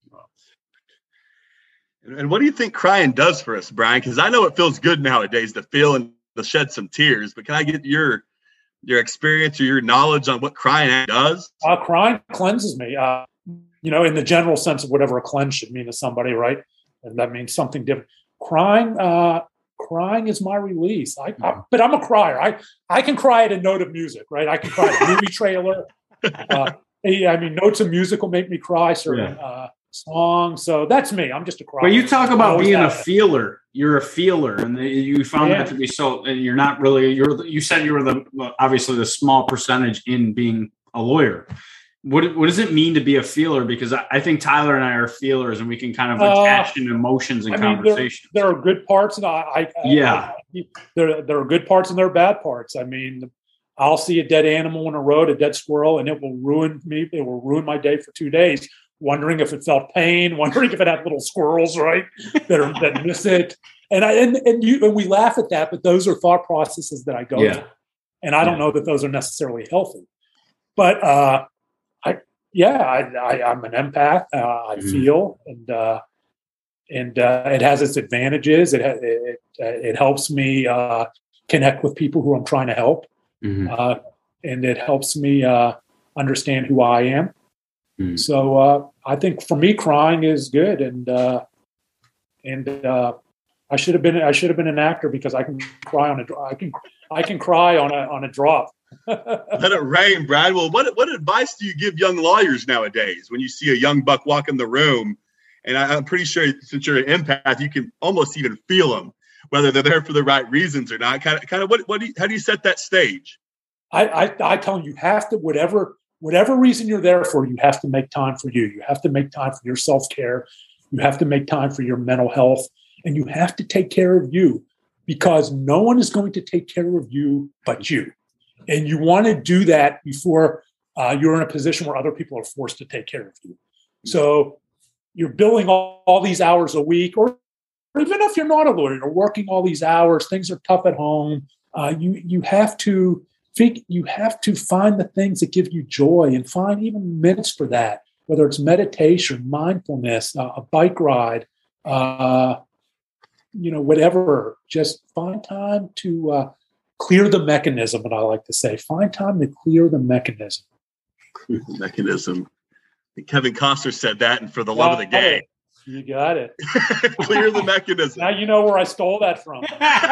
And what do you think crying does for us, Brian? Because I know it feels good nowadays to feel and to shed some tears, but can I get your your experience or your knowledge on what crying does? Uh, crying cleanses me, uh, you know, in the general sense of whatever a cleanse should mean to somebody, right? And that means something different. Crying, uh, crying is my release. I, I, but I'm a crier. I, I can cry at a note of music, right? I can cry at a movie trailer. Uh, I mean, notes of music will make me cry, certain Yeah. uh, songs. So that's me. I'm just a crier. But you talk I about always being a have been. feeler. You're a feeler, and you found Yeah. that to be so. And you're not really. You're. the- You said you were the obviously the small percentage in being a lawyer. What What does it mean to be a feeler? Because I, I think Tyler and I are feelers, and we can kind of Uh, attach in emotions and I mean, there, conversations. there are good parts, and I, I Yeah. I, there there are good parts and there are bad parts. I mean, I'll see a dead animal in a road, a dead squirrel, and it will ruin me. It will ruin my day for two days. Wondering if it felt pain, wondering if it had little squirrels, right, that are that miss it. And I and and you and we laugh at that, but those are thought processes that I go Yeah. through, and I don't Yeah. know that those are necessarily healthy. But uh, I yeah, I, I, I'm an empath. Uh, I Mhm. feel, and uh, and uh, it has its advantages. It ha- it it helps me uh, connect with people who I'm trying to help. Mhm. Uh, and it helps me uh, understand who I am. Mm. So uh, I think for me, crying is good, and uh, and uh, I should have been I should have been an actor because I can cry on a I can I can cry on a on a drop. Let it rain, Brad. Well, what what advice do you give young lawyers nowadays when you see a young buck walk in the room? And I, I'm pretty sure since you're an empath, you can almost even feel them, whether they're there for the right reasons or not. Kind of, kind of. What, what do you, how do you set that stage? I, I I tell you, you have to whatever whatever reason you're there for, you have to make time for you. You have to make time for your self care. You have to make time for your mental health, and you have to take care of you because no one is going to take care of you but you. And you want to do that before uh, you're in a position where other people are forced to take care of you. So you're billing all, all these hours a week, or, or even if you're not a lawyer, you're working all these hours. Things are tough at home. Uh, you you have to think. You have to find the things that give you joy, and find even minutes for that. Whether it's meditation, mindfulness, uh, a bike ride, uh, you know, whatever. Just find time to uh, clear the mechanism. And I like to say, find time to clear the mechanism. Mechanism. Kevin Costner said that, and for the love of the game, You got it. clear the mechanism. Now you know where I stole that from.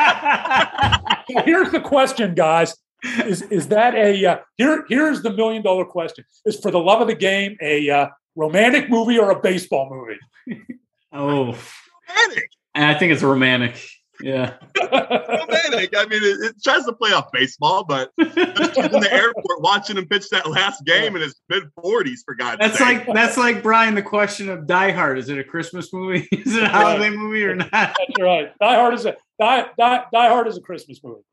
So here's the question, guys. Is is that a uh, here? Here's the million dollar question: is For the Love of the Game a uh, romantic movie or a baseball movie? Oh, Romantic. and I think it's romantic. Yeah. Romantic. I mean, it, it tries to play off baseball, but he's in the airport watching him pitch that last game in his mid forties. For God's That's sake. like that's like Brian. The question of Die Hard: is it a Christmas movie? Is it a holiday movie or not? That's right. Die Hard is a Die, Die, Die Hard is a Christmas movie.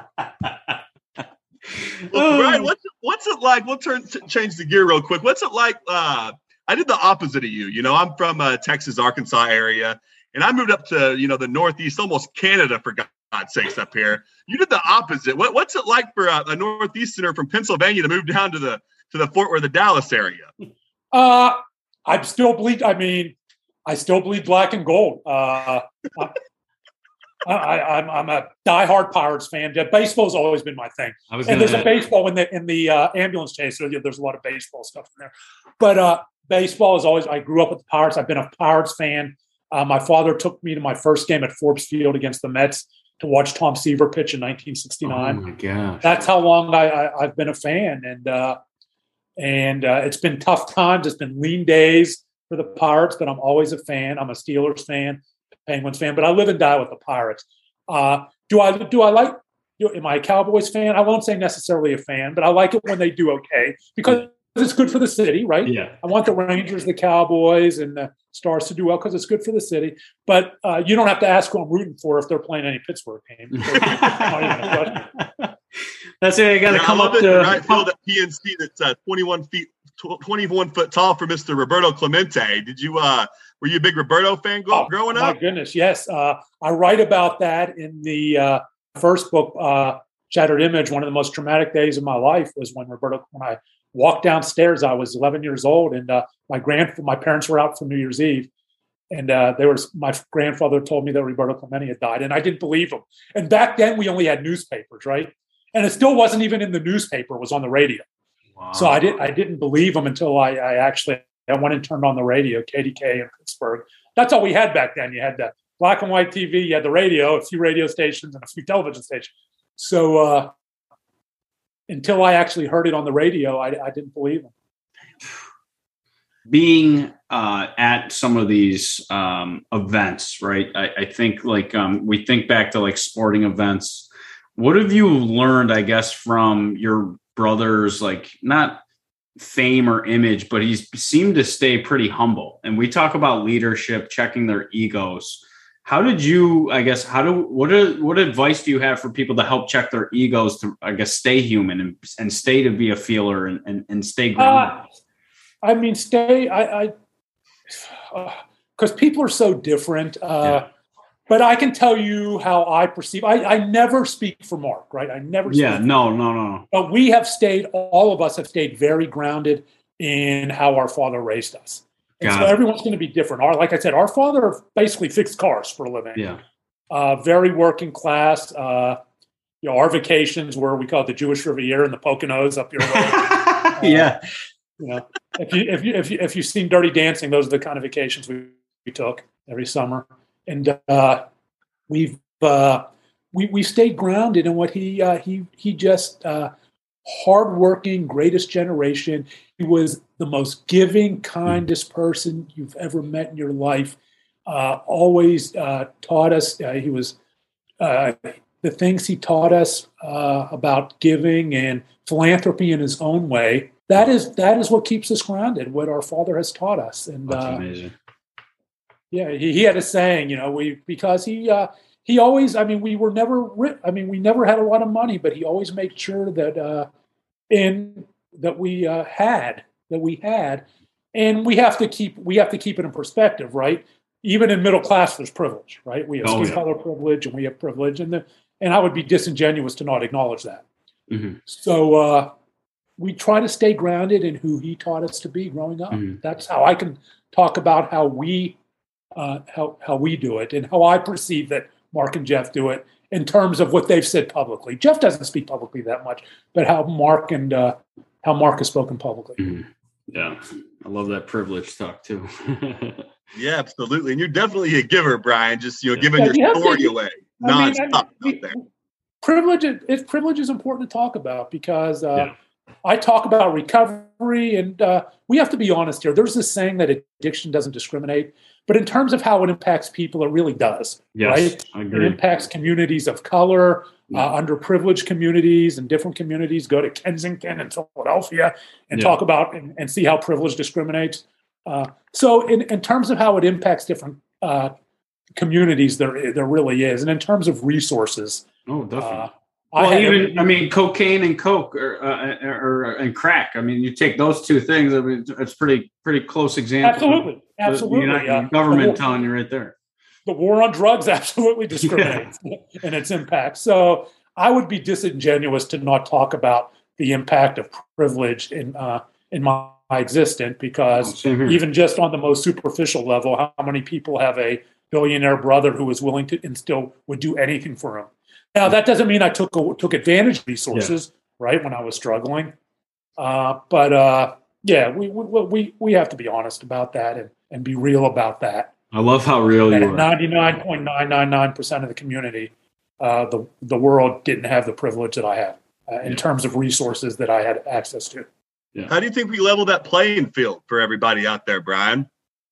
Well, Brian, what's it, what's it like? We'll turn t- change the gear real quick. What's it like? Uh, I did the opposite of you. You know, I'm from uh, Texas, Arkansas area, and I moved up to you know the Northeast, almost Canada, for God's sakes, up here. You did the opposite. What, what's it like for a, a Northeasterner from Pennsylvania to move down to the to the Fort Worth, the Dallas area? Uh, I'm still bleed. I mean, I still bleed black and gold. Uh, I, I, I'm, I'm a diehard Pirates fan. Yeah, baseball's always been my thing. I was And gonna, there's a baseball in the in the uh, ambulance chase. So there's a lot of baseball stuff in there. But uh, baseball is always. I grew up with the Pirates. I've been a Pirates fan. Uh, my father took me to my first game at Forbes Field against the Mets to watch Tom Seaver pitch in nineteen sixty-nine. Oh my gosh. That's how long I, I, I've been a fan, and uh, and uh, it's been tough times. It's been lean days for the Pirates, but I'm always a fan. I'm a Steelers fan, Penguins fan, but I live and die with the Pirates. Uh, do I do I like you know, am I a Cowboys fan? I won't say necessarily a fan, but I like it when they do okay because it's good for the city, right? Yeah. I want the Rangers, the Cowboys, and the Stars to do well because it's good for the city. But uh, you don't have to ask who I'm rooting for if they're playing any Pittsburgh games. That's it. I got to yeah, come I up love to it. Right field at P N C that's uh, twenty-one feet, twenty-one foot tall for Mister Roberto Clemente. Did you? Uh, were you a big Roberto fan go- oh, growing my up? My goodness, yes. Uh, I write about that in the uh, first book, uh, Shattered Image. One of the most traumatic days of my life was when Roberto, when I walked downstairs. I was eleven years old, and uh, my grand, my parents were out for New Year's Eve. And uh, there was my grandfather told me that Roberto Clemente had died, and I didn't believe him. And back then, we only had newspapers, right? And it still wasn't even in the newspaper; it was on the radio. Wow. So I didn't, I didn't believe him until I, I actually I went and turned on the radio, K D K in Pittsburgh. That's all we had back then. You had the black and white T V, you had the radio, a few radio stations, and a few television stations. So uh, until I actually heard it on the radio, I, I didn't believe him. Being uh, at some of these um, events, right? I, I think like um, we think back to like sporting events. What have you learned, I guess, from your brother's, like not fame or image, but he's seemed to stay pretty humble. And we talk about leadership, checking their egos. How did you, I guess, how do, what are, what advice do you have for people to help check their egos to, I guess, stay human and, and stay to be a feeler and, and, and stay grounded? Uh, I mean, stay, I, I, because uh, people are so different. Uh, yeah. But I can tell you how I perceive. I, I never speak for Mark, right? I never. Yeah, speak no, no, no. But we have stayed. All of us have stayed very grounded in how our father raised us. And so it. Everyone's going to be different. Our, like I said, our father basically fixed cars for a living. Yeah. Uh, very working class. Uh, you know, our vacations were, we call it the Jewish Riviera in the Poconos up your way. uh, yeah. You know, if you if you if you if you've seen Dirty Dancing, those are the kind of vacations we, we took every summer. And uh, we've uh, we we stayed grounded in what he uh, he he just uh, hardworking, greatest generation. He was the most giving, kindest person you've ever met in your life. Uh, always uh, taught us. Uh, he was uh, the things he taught us uh, about giving and philanthropy in his own way. That is that is what keeps us grounded. What our father has taught us. And that's uh, amazing. Yeah, he, he had a saying, you know, we because he uh, he always, I mean, we were never, I mean, we never had a lot of money, but he always made sure that uh, in that we uh, had that we had, and we have to keep we have to keep it in perspective, right? Even in middle class, there's privilege, right? We have oh, skin yeah. color privilege, and we have privilege, and the and I would be disingenuous to not acknowledge that. Mm-hmm. So uh, we try to stay grounded in who he taught us to be growing up. Mm-hmm. That's how I can talk about how we. Uh, how how we do it and how I perceive that Mark and Jeff do it in terms of what they've said publicly. Jeff doesn't speak publicly that much, but how Mark and uh, how Mark has spoken publicly. Mm-hmm. Yeah, I love that privilege talk too. Yeah, absolutely, and you're definitely a giver, Brian. Just you know, giving yeah, your you story to, away I mean, nonstop I mean, out there. Privilege, it, privilege is important to talk about because uh, yeah. I talk about recovery, and uh, we have to be honest here. There's this saying that addiction doesn't discriminate. But in terms of how it impacts people, it really does, yes, right? I agree. It impacts communities of color, yeah. uh, underprivileged communities and different communities. Go to Kensington and Philadelphia and yeah. talk about and, and see how privilege discriminates. Uh, so in, in terms of how it impacts different uh, communities, there there really is. And in terms of resources. Oh, definitely. Uh, I well, even every, I mean, cocaine and coke, or, uh, or, or and crack. I mean, you take those two things. I mean, it's pretty pretty close example. Absolutely, absolutely. The, the uh, government war, telling you right there. The war on drugs absolutely discriminates yeah. in its impact. So I would be disingenuous to not talk about the impact of privilege in uh, in my, my existence, because oh, even just on the most superficial level, how many people have a billionaire brother who was willing to and still would do anything for him? Now, that doesn't mean I took took advantage of resources, yeah. right, when I was struggling. Uh, but, uh, yeah, we, we we we have to be honest about that and, and be real about that. I love how real and you are. ninety-nine point nine nine nine percent of the community, uh, the, the world didn't have the privilege that I had uh, in yeah. terms of resources that I had access to. Yeah. How do you think we level that playing field for everybody out there, Brian?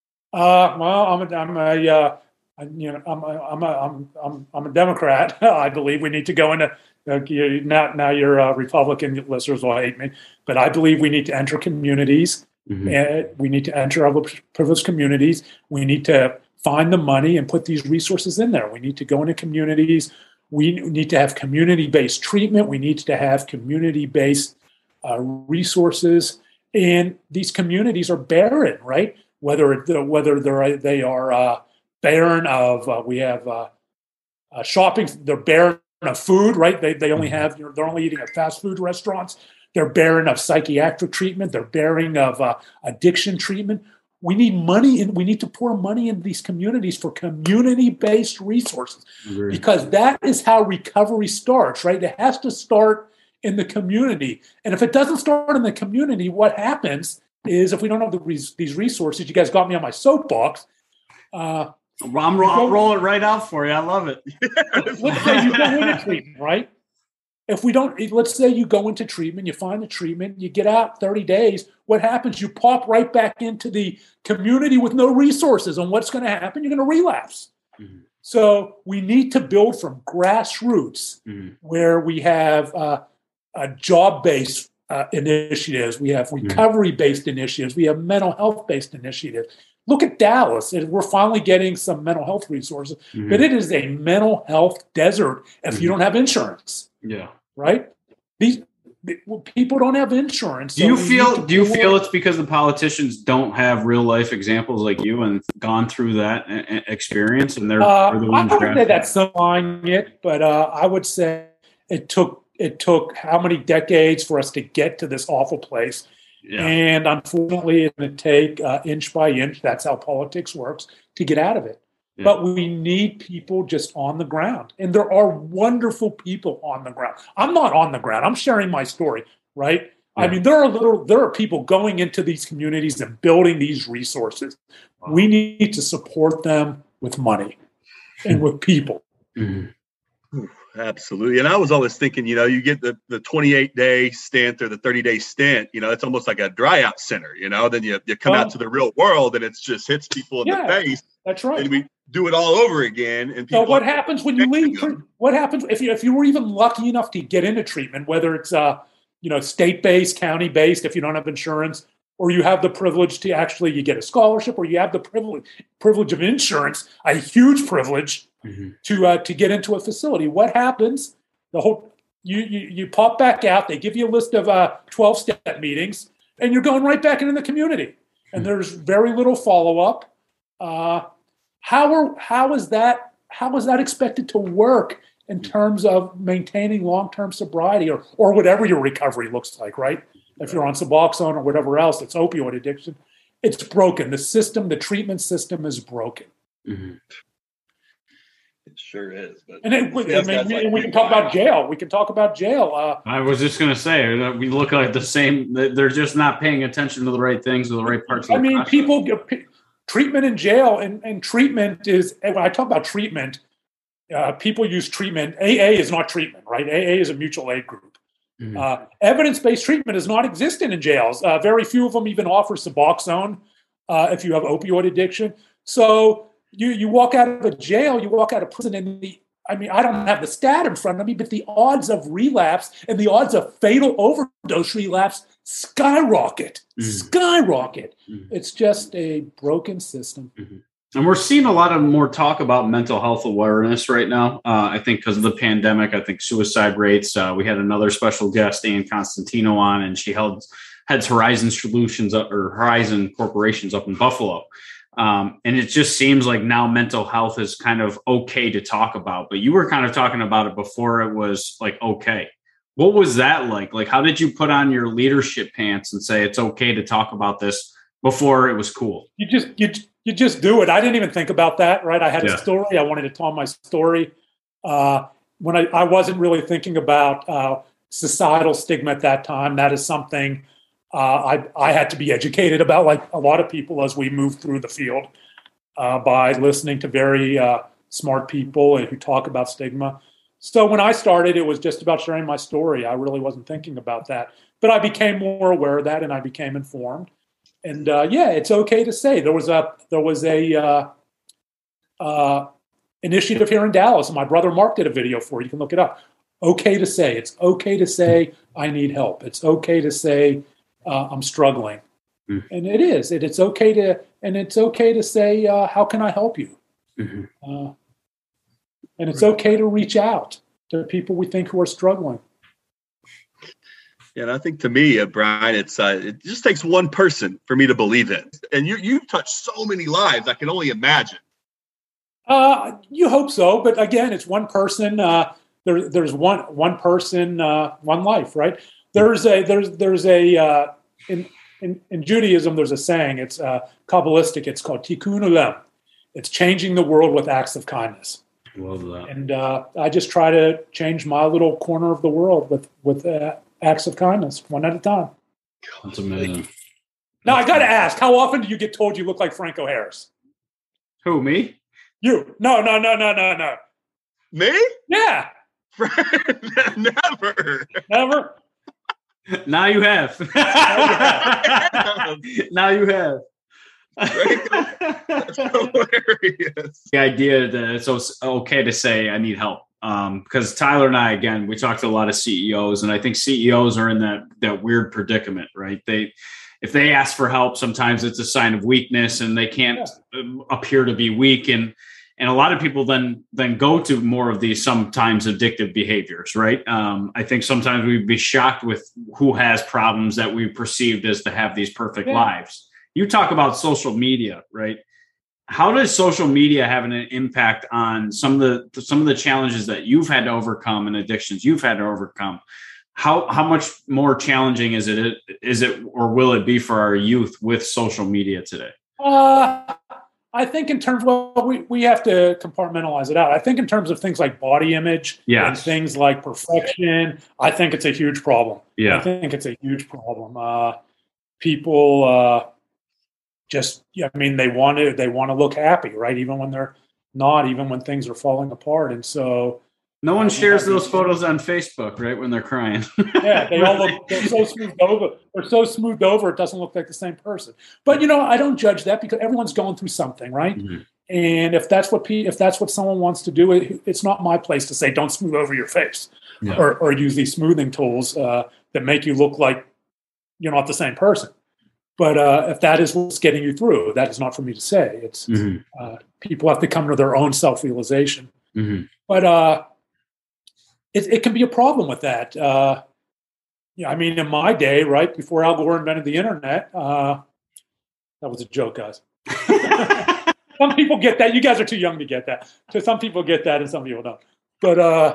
Uh, well, I'm a, I'm a uh, I, you know, I'm a, I'm a, I'm I'm I'm a Democrat. I believe we need to go into uh, you, now, now your uh, Republican listeners will hate me, but I believe we need to enter communities. Mm-hmm. And we need to enter our privileged communities. We need to find the money and put these resources in there. We need to go into communities. We need to have community-based treatment. We need to have community-based uh, resources. And these communities are barren, right? Whether whether they're they are uh, barren of uh, we have uh, uh, shopping, they're barren of food, right? They they only have they're only eating at fast food restaurants. They're barren of psychiatric treatment. They're barren of uh, addiction treatment. We need money, and we need to pour money into these communities for community-based resources, Agreed. Because that is how recovery starts, right? It has to start in the community. And if it doesn't start in the community, what happens is if we don't have the res- these resources, you guys got me on my soapbox. Uh, I'm ro- I'll roll it right out for you. I love it. Let's say you go into treatment, right? If we don't, let's say you go into treatment, you find the treatment, you get out thirty days. What happens? You pop right back into the community with no resources. And what's going to happen? You're going to relapse. Mm-hmm. So we need to build from grassroots mm-hmm. where we have uh, a job-based uh, initiatives. We have recovery-based initiatives. We have mental health-based initiatives. Look at Dallas. We're finally getting some mental health resources, mm-hmm. but it is a mental health desert if mm-hmm. you don't have insurance. Yeah. Right? These people don't have insurance. Do you so feel do you forward. feel it's because the politicians don't have real life examples like you and gone through that experience and they're, uh, they're the ones I would say that's supplying it, but uh, I would say it took it took how many decades for us to get to this awful place. Yeah. And unfortunately, it's going to take uh, inch by inch. That's how politics works to get out of it. Yeah. But we need people just on the ground. And there are wonderful people on the ground. I'm not on the ground. I'm sharing my story, right? Yeah. I mean, there are little, there are people going into these communities and building these resources. Wow. We need to support them with money and with people. Mm-hmm. Absolutely. And I was always thinking, you know, you get the, the twenty-eight day stint or the thirty day stint, you know, it's almost like a dry out center, you know, then you, you come well, out to the real world and it just hits people in yeah, the face. That's right. And we do it all over again. And people so what happens when you leave? Them. What happens if you, if you were even lucky enough to get into treatment, whether it's, uh, you know, state-based, county-based, if you don't have insurance, or you have the privilege to actually, you get a scholarship, or you have the privilege privilege of insurance, a huge privilege mm-hmm. to uh, to get into a facility. What happens? The whole you you you pop back out. They give you a list of uh, twelve step meetings, and you're going right back into the community. And mm-hmm. there's very little follow up. Uh, how are how is that how is that expected to work in terms of maintaining long term sobriety or or whatever your recovery looks like, right? If you're on Suboxone or whatever else, it's opioid addiction. It's broken. The system, the treatment system is broken. Mm-hmm. It sure is. But and it, I mean, we, like we can talk about jail. We can talk about jail. Uh, I was just going to say, we look like the same. They're just not paying attention to the right things or the right parts of I the mean, process. people get treatment in jail, and, and treatment is, when I talk about treatment, uh, people use treatment. A A is not treatment, right? A A is a mutual aid group. Mm-hmm. Uh, evidence-based treatment is not existent in jails. Uh, very few of them even offer Suboxone uh, if you have opioid addiction. So you you walk out of a jail, you walk out of prison, and the I mean, I don't have the stat in front of me, but the odds of relapse and the odds of fatal overdose relapse skyrocket, mm-hmm. skyrocket. Mm-hmm. It's just a broken system. Mm-hmm. And we're seeing a lot of more talk about mental health awareness right now. Uh, I think because of the pandemic, I think suicide rates. Uh, we had another special guest, Ann Constantino, on, and she held heads Horizon Solutions up, or Horizon Corporations up in Buffalo. Um, and it just seems like now mental health is kind of okay to talk about. But you were kind of talking about it before it was like okay. What was that like? Like, how did you put on your leadership pants and say it's okay to talk about this before it was cool? You just you. You just do it. I didn't even think about that, right? I had yeah. a story. I wanted to tell my story. Uh, when I, I wasn't really thinking about uh, societal stigma at that time. That is something uh, I, I had to be educated about, like a lot of people as we move through the field, uh, by listening to very uh, smart people who talk about stigma. So when I started, it was just about sharing my story. I really wasn't thinking about that. But I became more aware of that, and I became informed. And uh, yeah, it's okay to say there was a there was a uh, uh, initiative here in Dallas. And my brother Mark did a video for it. You can look it up. okay to say. It's okay to say I need help. It's okay to say uh, I'm struggling, mm. and it is. It, it's okay to, and it's okay to say uh, how can I help you, mm-hmm. uh, and it's okay to reach out to people we think who are struggling. Yeah, and I think to me, uh, Brian, it's uh, it just takes one person for me to believe in, and you you've touched so many lives. I can only imagine. Uh, you hope so, but again, it's one person. Uh, there, there's one one person, uh, one life, right? There's a there's there's a uh, in, in in Judaism. There's a saying. It's uh, Kabbalistic. It's called Tikkun Olam. It's changing the world with acts of kindness. Love that. And uh, I just try to change my little corner of the world with with uh, acts of kindness, one at a time. That's amazing. Now I got to ask, how often do you get told you look like Franco Harris? Who, me? You? No, no, no, no, no, no. Me? Yeah. Never. Never? Now you have. Now you have. That's hilarious. The idea that it's okay to say I need help. Um, because Tyler and I, again, we talked to a lot of C E Os, and I think C E Os are in that that weird predicament, right? They if they ask for help, sometimes it's a sign of weakness, and they can't yeah. appear to be weak. And and a lot of people then then go to more of these sometimes addictive behaviors, right? Um, I think sometimes we'd be shocked with who has problems that we perceived as to have these perfect yeah. lives. You talk about social media, right? How does social media have an impact on some of the some of the challenges that you've had to overcome and addictions you've had to overcome? How how much more challenging is it is it or will it be for our youth with social media today? Uh, I think in terms of, well, we, we have to compartmentalize it out. I think in terms of things like body image yes. and things like perfection, I think it's a huge problem. Yeah. I think it's a huge problem. Uh, people uh, just, yeah, I mean, they want to they want to look happy, right? Even when they're not, even when things are falling apart. And so no one shares those photos on Facebook, right? When they're crying. Yeah, they all look, they're so smoothed over. They're so smoothed over, it doesn't look like the same person. But, you know, I don't judge that because everyone's going through something, right? Mm-hmm. And if that's what if that's what someone wants to do, it, it's not my place to say, don't smooth over your face yeah. or, or use these smoothing tools uh, that make you look like you're not the same person. But uh, if that is what's getting you through, that is not for me to say. It's mm-hmm. uh, people have to come to their own self-realization. Mm-hmm. But, uh, It, it can be a problem with that. Uh, yeah, I mean, in my day, right before Al Gore invented the internet, uh, that was a joke, guys. Some people get that. You guys are too young to get that. So some people get that, and some people don't. But uh,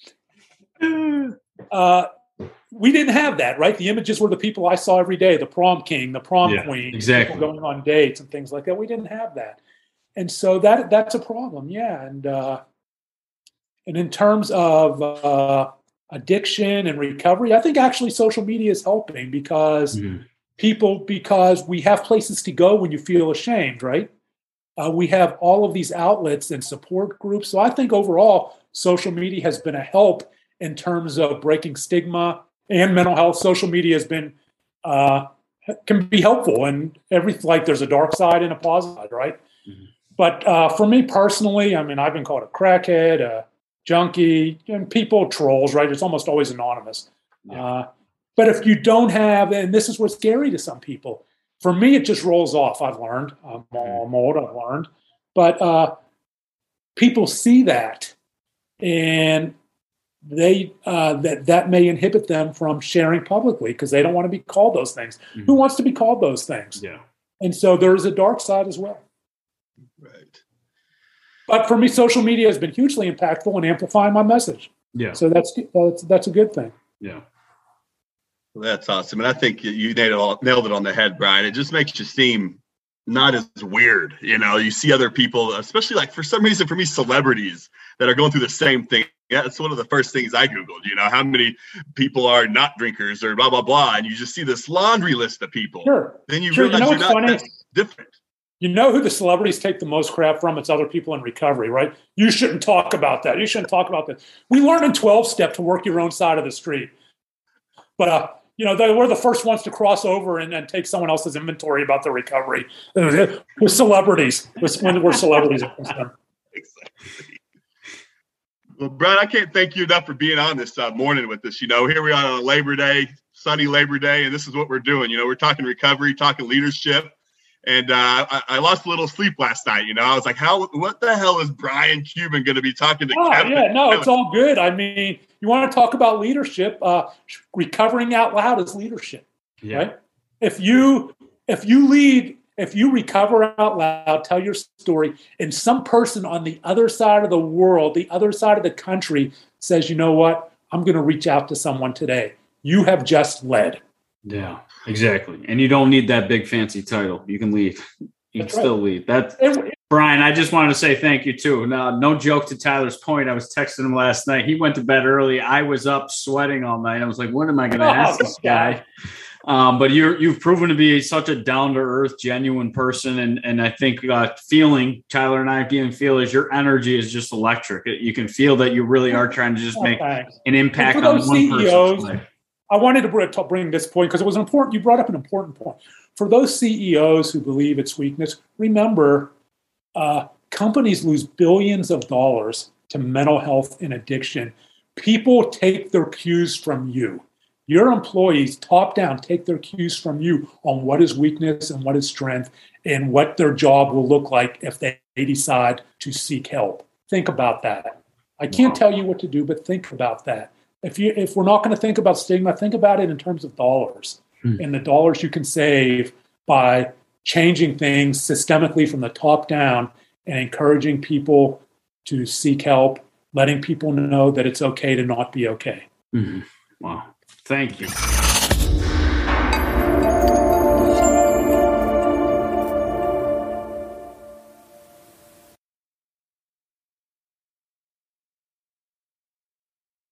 uh, we didn't have that, right? The images were the people I saw every day: the prom king, the prom yeah, queen, exactly, people going on dates and things like that. We didn't have that, and so that that's a problem. Yeah, and. Uh, And in terms of uh, addiction and recovery, I think actually social media is helping because mm-hmm. people, because we have places to go when you feel ashamed, right? Uh, we have all of these outlets and support groups. So I think overall, social media has been a help in terms of breaking stigma and mental health. Social media has been, uh, can be helpful. And every, like there's a dark side and a positive side, right? Mm-hmm. But uh, for me personally, I mean, I've been called a crackhead, a junkie, and people trolls, right? It's almost always anonymous. Yeah. Uh, but if you don't have, and this is what's scary to some people, for me, it just rolls off. I've learned. I'm, I'm old, I've learned. But uh, people see that, and they uh, that that may inhibit them from sharing publicly because they don't want to be called those things. Mm-hmm. Who wants to be called those things? Yeah. And so there's a dark side as well. Right. But for me, social media has been hugely impactful in amplifying my message. Yeah. So that's that's, that's a good thing. Yeah. Well, that's awesome. And I think you nailed it, all, nailed it on the head, Brian. It just makes you seem not as weird. You know, you see other people, especially like for some reason, for me, celebrities that are going through the same thing. Yeah, that's one of the first things I Googled, you know, how many people are not drinkers or blah, blah, blah. And you just see this laundry list of people. Sure. Then you sure. realize you know you're not funny? that's different. You know who the celebrities take the most crap from? It's other people in recovery, right? You shouldn't talk about that. You shouldn't talk about that. We learned in twelve-step to work your own side of the street. But, uh, you know, they were the first ones to cross over and, and take someone else's inventory about their recovery. With celebrities, when we're celebrities. Exactly. Well, Brian, I can't thank you enough for being on this uh, morning with us. You know, here we are on Labor Day, sunny Labor Day, and this is what we're doing. You know, we're talking recovery, talking leadership. And uh, I, I lost a little sleep last night. You know, I was like, "How? What the hell is Brian Cuban going to be talking to?" Oh, Kevin? yeah, no, it's all good. I mean, you want to talk about leadership? Uh, recovering out loud is leadership, yeah. Right? If you if you lead, if you recover out loud, tell your story, and some person on the other side of the world, the other side of the country, says, "You know what? I'm going to reach out to someone today." You have just led. Yeah, exactly. And you don't need that big fancy title. You can lead. You That's can right. still lead. That's it, Brian, I just wanted to say thank you too. No, no joke to Tyler's point. I was texting him last night. He went to bed early. I was up sweating all night. I was like, what am I going to oh, ask this guy? Um, but you're, you've proven to be such a down-to-earth, genuine person. And, and I think uh, feeling, Tyler and I being feelers, your energy is just electric. You can feel that you really are trying to just make an impact on one C E Os, person's life. I wanted to bring this point because it was important. You brought up an important point. For those C E Os who believe it's weakness, remember, uh, companies lose billions of dollars to mental health and addiction. People take their cues from you. Your employees, top down, take their cues from you on what is weakness and what is strength and what their job will look like if they decide to seek help. Think about that. I can't tell you what to do, but think about that. If you if we're not going to think about stigma, think about it in terms of dollars hmm. and the dollars you can save by changing things systemically from the top down and encouraging people to seek help, letting people know that it's okay to not be okay. Mm-hmm. Wow. Thank you.